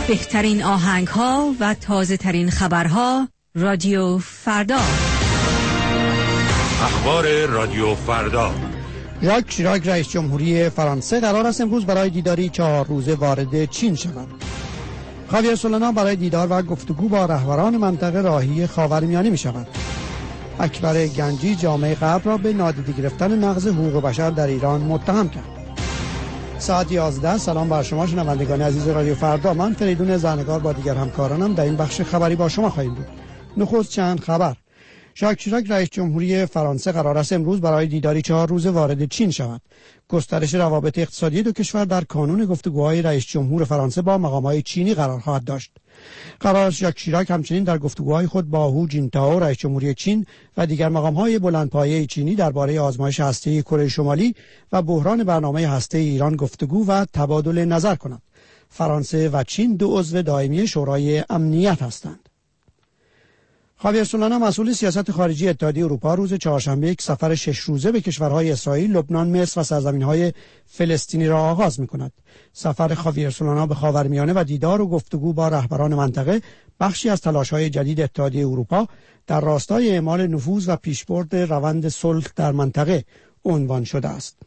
بهترین آهنگ‌ها و تازه‌ترین خبرها. رادیو فردا. اخبار رادیو فردا. ژاک شیراک رئیس جمهوری فرانسه قرار است امروز برای دیداری 4 روزه وارد چین شود. خاویر سولانا برای دیدار و گفتگو با رهبران منطقه راهی خاورمیانه می شود. اکبر گنجی جامعه غرب را به نادیده گرفتن نقض حقوق بشر در ایران متهم کرد. ساعت 11. سلام بر شما شنوندگان عزیز رادیو فردا. من فریدون زرنگار با دیگر همکارانم در این بخش خبری با شما خواهیم بود. نخست چند خبر. ژاک شیراک رئیس جمهوری فرانسه قرار است امروز برای دیداری 4 روزه وارد چین شود. گسترش روابط اقتصادی دو کشور در کانون گفتگوهای رئیس جمهور فرانسه با مقامات چینی قرار خواهد داشت. قرار است ژاک شیراک همچنین در گفتگوهای خود با هو جینتائو رئیس جمهوری چین و دیگر مقامات بلندپایه چینی درباره آزمایش هسته‌ای کره شمالی و بحران برنامه هسته‌ای ایران گفتگو و تبادل نظر کند. فرانسه و چین دو عضو دائمی شورای امنیت هستند. خاویر سولانا مسئول سیاست خارجی اتحادیه اروپا روز چهارشنبه یک سفر 6 روزه به کشورهای اسرائیل، لبنان، مصر و سرزمین‌های فلسطینی را آغاز می‌کند. سفر خاویر سولانا به خاورمیانه و دیدار و گفتگو با رهبران منطقه بخشی از تلاش‌های جدید اتحادیه اروپا در راستای اعمال نفوذ و پیشبرد روند صلح در منطقه عنوان شده است.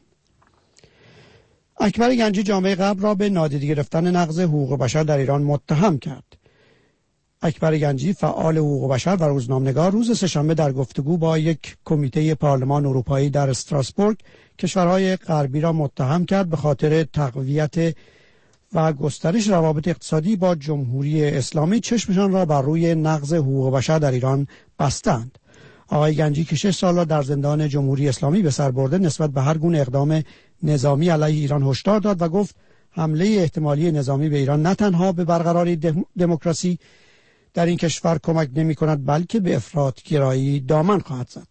اکبر گنجی جامعه غرب را به نادیده گرفتن نقض حقوق بشر در ایران متهم کرد. اکبر گنجی فعال حقوق بشر و روزنامه‌نگار روز سه‌شنبه در گفتگو با یک کمیته پارلمان اروپایی در استراسبورگ کشورهای غربی را متهم کرد به خاطر تقویت و گسترش روابط اقتصادی با جمهوری اسلامی چشمشان را بر روی نقض حقوق بشر در ایران بستند. آقای گنجی که 6 سال را در زندان جمهوری اسلامی به سر برده نسبت به هر گونه اقدام نظامی علیه ایران هشدار داد و گفت حمله احتمالی نظامی به ایران نه تنها به برقراری دموکراسی در این کشور کمک نمی کند بلکه به افراط‌گرایی دامن خواهد زد.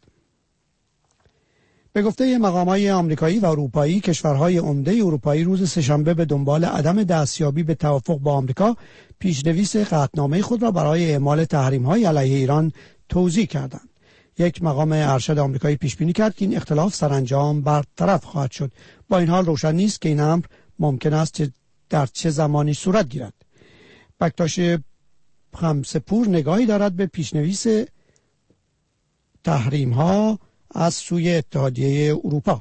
به گفته مقامات آمریکایی و اروپایی، کشورهای عمده اروپایی روز سه‌شنبه به دنبال عدم دستیابی به توافق با آمریکا پیش‌نویس قطعنامه خود را برای اعمال تحریم‌های علیه ایران توزیع کردند. یک مقام ارشد آمریکایی پیش بینی کرد که این اختلاف سرانجام برطرف خواهد شد. با این حال روشن نیست که این امر ممکن است در چه زمانی صورت گیرد. بکتاش خمسپور نگاهی دارد به پیشنویس تحریم ها از سوی اتحادیه اروپا.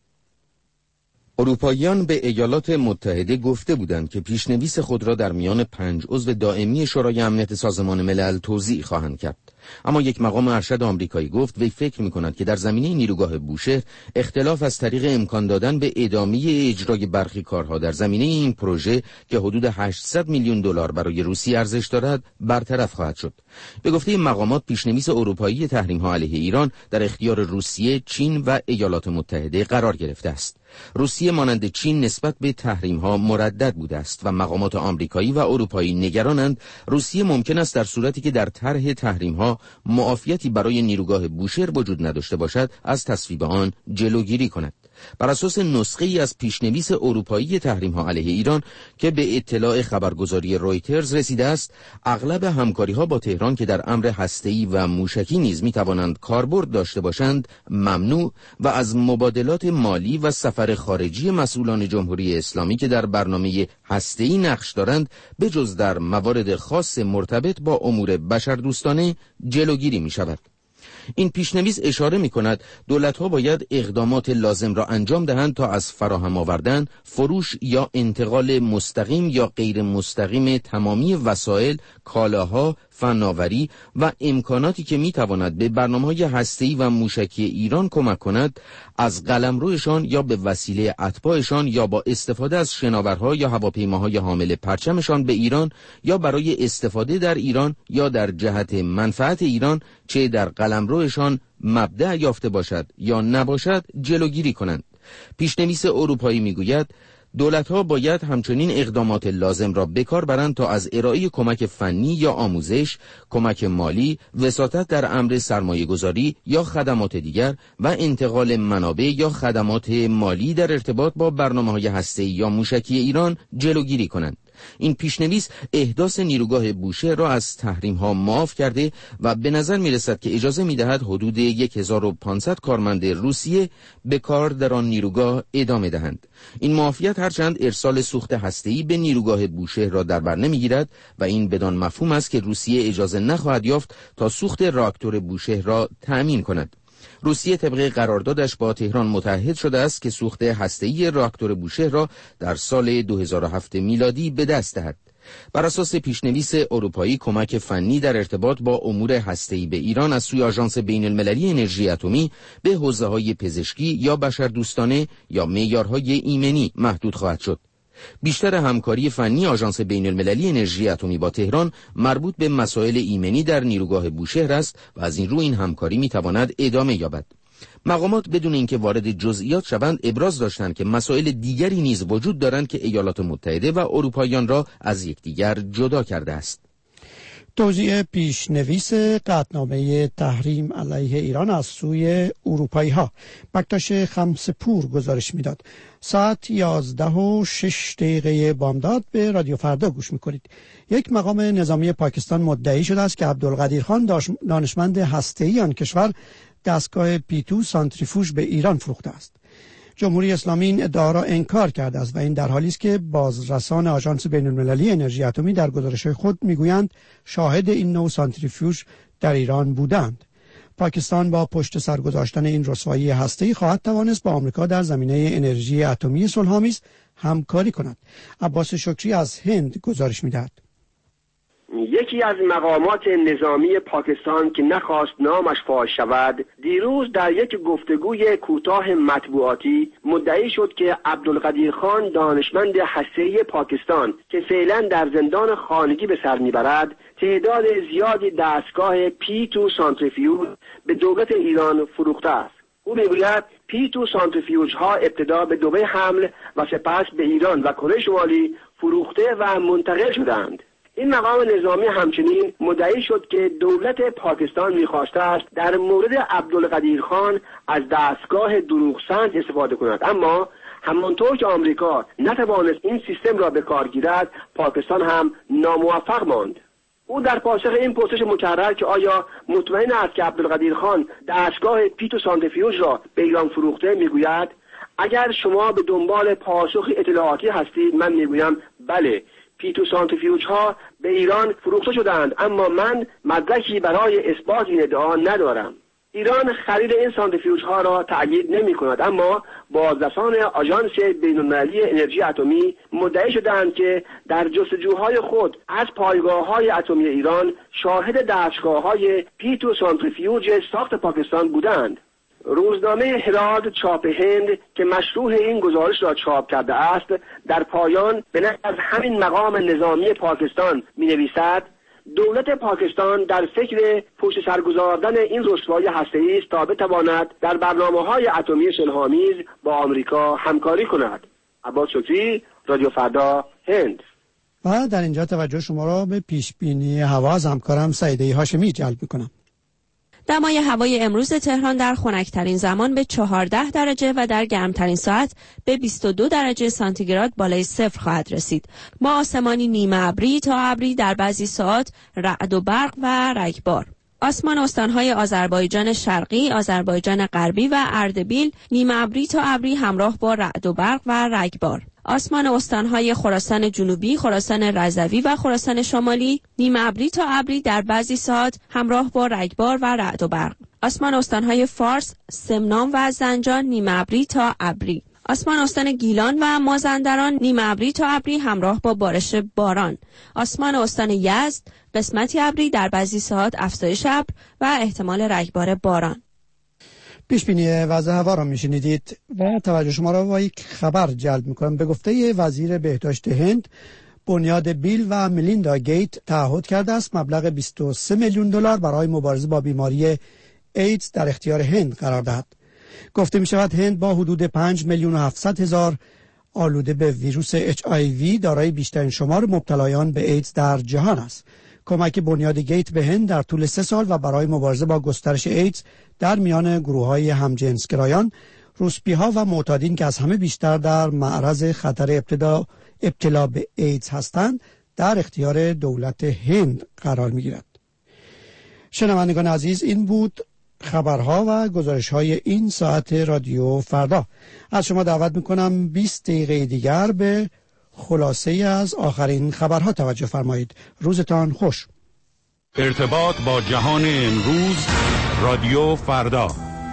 اروپاییان به ایالات متحده گفته بودند که پیشنویس خود را در میان 5 عضو دائمی شورای امنیت سازمان ملل توزیع خواهند کرد. اما یک مقام ارشد آمریکایی گفت وی فکر می‌کند که در زمینه نیروگاه بوشهر اختلاف از طریق امکان دادن به ادامه اجرای برخی کارها در زمینه این پروژه که حدود 800 میلیون دلار برای روسیه ارزش دارد برطرف خواهد شد. به گفته این مقامات پیشنویس اروپایی تحریم‌ها علیه ایران در اختیار روسیه، چین و ایالات متحده قرار گرفته است. روسیه مانند چین نسبت به تحریم‌ها مردد بوده است و مقامات آمریکایی و اروپایی نگرانند روسیه ممکن است در صورتی که در طرح تحریم‌ها معافیتی برای نیروگاه بوشهر وجود نداشته باشد از تصویب آن جلوگیری کند. بر اساس نسخه‌ای از پیشنویس اروپایی تحریم‌ها علیه ایران که به اطلاع خبرگزاری رویترز رسیده است، اغلب همکاری‌ها با تهران که در امر هسته‌ای و موشکی نیز می‌توانند کاربرد داشته باشند ممنوع و از مبادلات مالی و سفر خارجی مسئولان جمهوری اسلامی که در برنامه هسته‌ای نقش دارند به جز در موارد خاص مرتبط با امور بشردوستانه جلوگیری می‌شود. این پیشنویس اشاره می‌کند دولت‌ها باید اقدامات لازم را انجام دهند تا از فراهم آوردن، فروش یا انتقال مستقیم یا غیر مستقیم تمامی وسایل، کالاها، فناوری و امکاناتی که می‌تواند به برنامه‌های هسته‌ای و موشکی ایران کمک کند از قلمروشان یا به وسیله اتباعشان یا با استفاده از شناورها یا هواپیماهای حامل پرچمشان به ایران یا برای استفاده در ایران یا در جهت منفعت ایران چه در قلمروشان مبدأ یافته باشد یا نباشد جلوگیری کنند. پیشنویس اروپایی میگوید دولت‌ها باید همچنین اقدامات لازم را به کار برند تا از ارائه کمک فنی یا آموزش، کمک مالی، وساطت در امر سرمایه‌گذاری یا خدمات دیگر و انتقال منابع یا خدمات مالی در ارتباط با برنامه‌های هسته‌ای یا موشکی ایران جلوگیری کنند. این پیشنویس احداث نیروگاه بوشهر را از تحریم‌ها معاف کرده و به نظر می‌رسد که اجازه می‌دهد حدود 1500 کارمند روسیه به کار در آن نیروگاه ادامه دهند. این معافیت هرچند ارسال سوخت هسته‌ای به نیروگاه بوشهر را در بر نمی‌گیرد و این بدان مفهوم است که روسیه اجازه نخواهد یافت تا سوخت راکتور بوشهر را تأمین کند. روسیه طبق قراردادش با تهران متعهد شده است که سوخت هسته‌ای راکتور بوشهر را در سال 2007 میلادی به دست دهد. بر اساس پیشنویس اروپایی، کمک فنی در ارتباط با امور هسته‌ای به ایران از سوی آژانس بین‌المللی انرژی اتمی به حوزه‌های پزشکی یا بشردوستانه یا معیارهای ایمنی محدود خواهد شد. بیشتر همکاری فنی آژانس بین‌المللی انرژی اتمی با تهران مربوط به مسائل ایمنی در نیروگاه بوشهر است و از این رو این همکاری میتواند ادامه یابد. مقامات بدون اینکه وارد جزئیات شوند ابراز داشتند که مسائل دیگری نیز وجود دارند که ایالات متحده و اروپاییان را از یکدیگر جدا کرده است. توزیع پیشنویس قطعنامه تحریم علیه ایران از سوی اروپایی ها. بکتاش خمسپور گزارش میداد. ساعت 11:06 بامداد به رادیو فردا گوش میکنید. یک مقام نظامی پاکستان مدعی شده است که عبدالقدیر خان دانشمند هسته‌ای آن کشور دستگاه پیتو سانتریفوژ به ایران فروخته است. جمهوری اسلامی این ادعا را انکار کرده است و این در حالی است که بازرسان آژانس بین‌المللی انرژی اتمی در گزارش‌های خود میگویند شاهد این نوع سانتریفیوژ در ایران بودند. پاکستان با پشت سر گذاشتن این رسوایی هسته‌ای خواهد توانست با آمریکا در زمینه انرژی اتمی صلح‌آمیز همکاری کند. عباس شکری از هند گزارش می‌دهد. یکی از مقامات نظامی پاکستان که نخواست نامش فاش شود، دیروز در یک گفتگوی کوتاه مطبوعاتی مدعی شد که عبدالقدیر خان دانشمند هسته‌ای پاکستان که فعلا در زندان خانگی به سر میبرد، تعداد زیادی دستگاه پیتو سانتریفیوژ به دولت ایران فروخته است. او میگوید پیتو سانتریفیوژ ها ابتدا به دبی حمل و سپس به ایران و کره شمالی فروخته و منتقل شدند. این مقام نظامی همچنین مدعی شد که دولت پاکستان می‌خواسته است در مورد عبدالقدیر خان از دستگاه دروغسنج استفاده کند، اما همانطور که آمریکا نتوانست این سیستم را به کار گیرد، پاکستان هم ناموفق ماند. او در پاسخ این پرسش مکرر که آیا مطمئن است که عبدالقدیر خان دستگاه پیتو سانتریفیوژ را به ایران فروخته، میگوید اگر شما به دنبال پاسخ اطلاعاتی هستید، من میگویم بله، پیتو سانتریفیوژ ها به ایران فروخته شدند، اما من مدرکی برای اثبات این ادعا ندارم. ایران خرید این سانتریفیوژ ها را تأیید نمی کند، اما بازرسان آژانس بین‌المللی انرژی اتمی مدعی شدند که در جستجوهای خود از پایگاه‌های اتمی ایران شاهد دستگاه‌های پیتو سانتریفیوژ ساخت پاکستان بودند. روزنامه هرالد چاپ هند که مشروح این گزارش را چاپ کرده است، در پایان به نقل از همین مقام نظامی پاکستان می‌نویسد دولت پاکستان در فکر پشت سر گذاردن این رسوایی هسته‌ای است تا بتواند در برنامه‌های اتمی صلح‌آمیز با آمریکا همکاری کند. عباس شکری، رادیو فردا، هند. و در اینجا توجه شما را به پیشبینی هوا از همکارم سعیده هاشمی جلب می‌کنم. دمای هوای امروز تهران در خنک‌ترین زمان به 14 درجه و در گرمترین ساعت به 22 درجه سانتیگراد بالای صفر خواهد رسید. با آسمانی نیمه ابری تا ابری، در بعضی ساعات رعد و برق و رگبار. آسمان استان‌های آذربایجان شرقی، آذربایجان غربی و اردبیل نیمه ابری تا ابری همراه با رعد و برق و رگبار. آسمان استان‌های خراسان جنوبی، خراسان رضوی و خراسان شمالی نیمه ابری تا ابری، در بعضی ساعات همراه با رگبار و رعد و برق. آسمان استان‌های فارس، سمنان و زنجان نیمه ابری تا ابری. آسمان استان گیلان و مازندران نیمه ابری تا ابری همراه با بارش باران. آسمان استان یزد قسمتی ابری، در بعضی ساعات افزایش ابر و احتمال رگبار باران. پیش بینی وضع هوا را میشنیدید و توجه شما را با یک خبر جلب میکنم. به گفته وزیر بهداشت هند، بنیاد بیل و ملیندا گیت تعهد کرده است مبلغ 23 میلیون دلار برای مبارزه با بیماری ایدز در اختیار هند قرار دهد. گفته می شود هند با حدود 5,700,000 آلوده به ویروس HIV دارای بیشترین شمار مبتلایان به ایدز در جهان است. کمک بنیاد گیت به هند در طول 3 سال و برای مبارزه با گسترش ایدز در میان گروه‌های همجنسگرایان، روسپی‌ها و معتادین که از همه بیشتر در معرض خطر ابتلا به ایدز هستند در اختیار دولت هند قرار می‌گیرد. شنوندگان عزیز، این بود خبرها و گزارش‌های این ساعت رادیو فردا. از شما دعوت می‌کنم 20 دقیقه دیگر به خلاصه از آخرین خبرها توجه فرمایید. روزتان خوش. ارتباط با جهان امروز، رادیو فردا.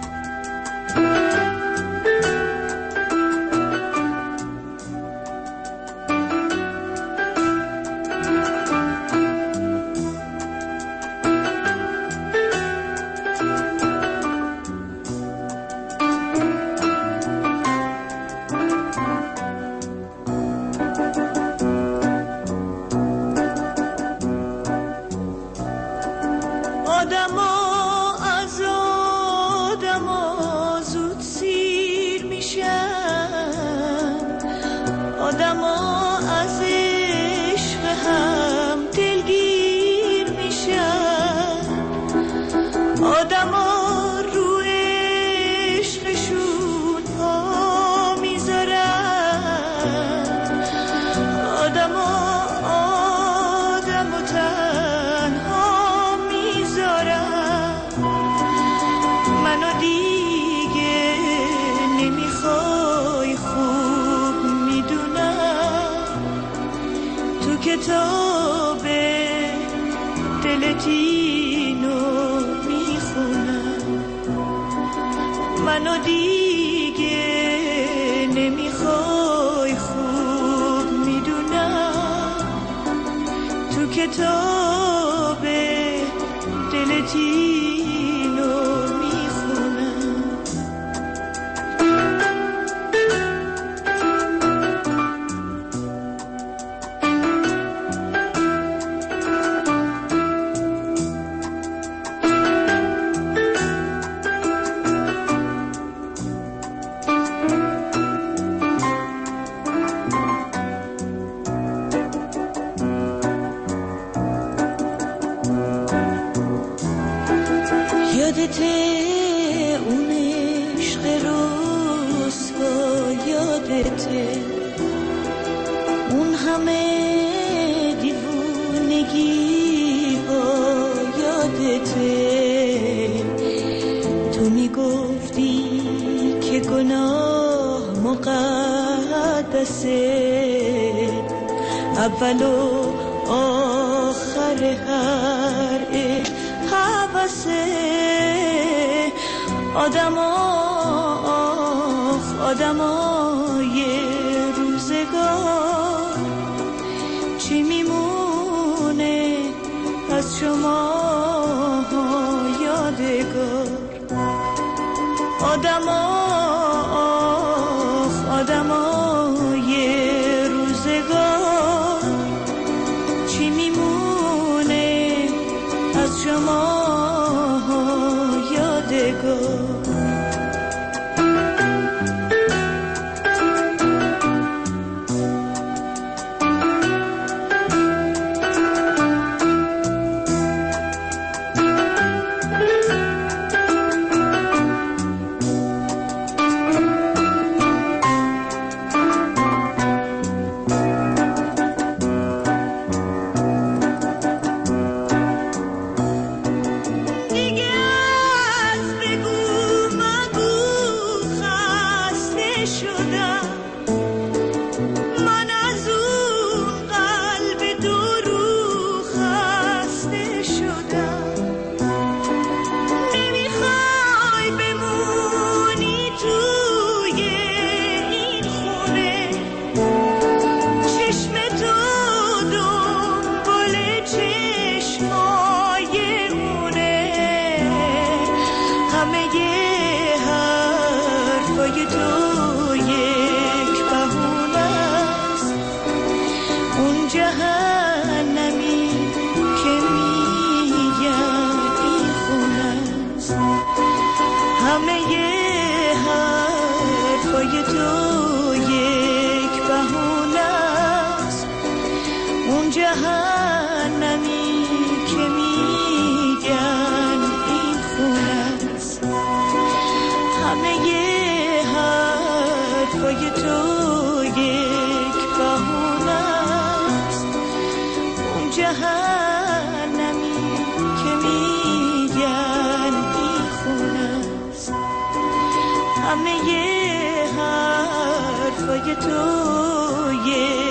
کتاب دلتینو میخونم، منو دیگه نمیخوای خوب میدونم، تو کتاب دلتینو میخونم. یادته اون عشق رسوا، یادته اون همه دیوونگی ها، یادته تو میگفتی که گناه مقدسه، اول و آخر هر عشق حواسه. آدمای روزگار چی میمونه از شما یادگار؟ آدمای روزگار چی میمونه از شما یادگار؟ تو یک بهونه جهنمی که میگن این خونه است. همه حرفای تو یه